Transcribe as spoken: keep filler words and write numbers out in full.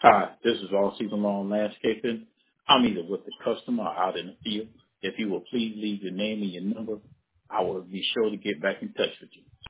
Hi, this is All Season Long Landscaping. I'm either with the customer or out in the field. If you will please leave your name and your number, I will be sure to get back in touch with you.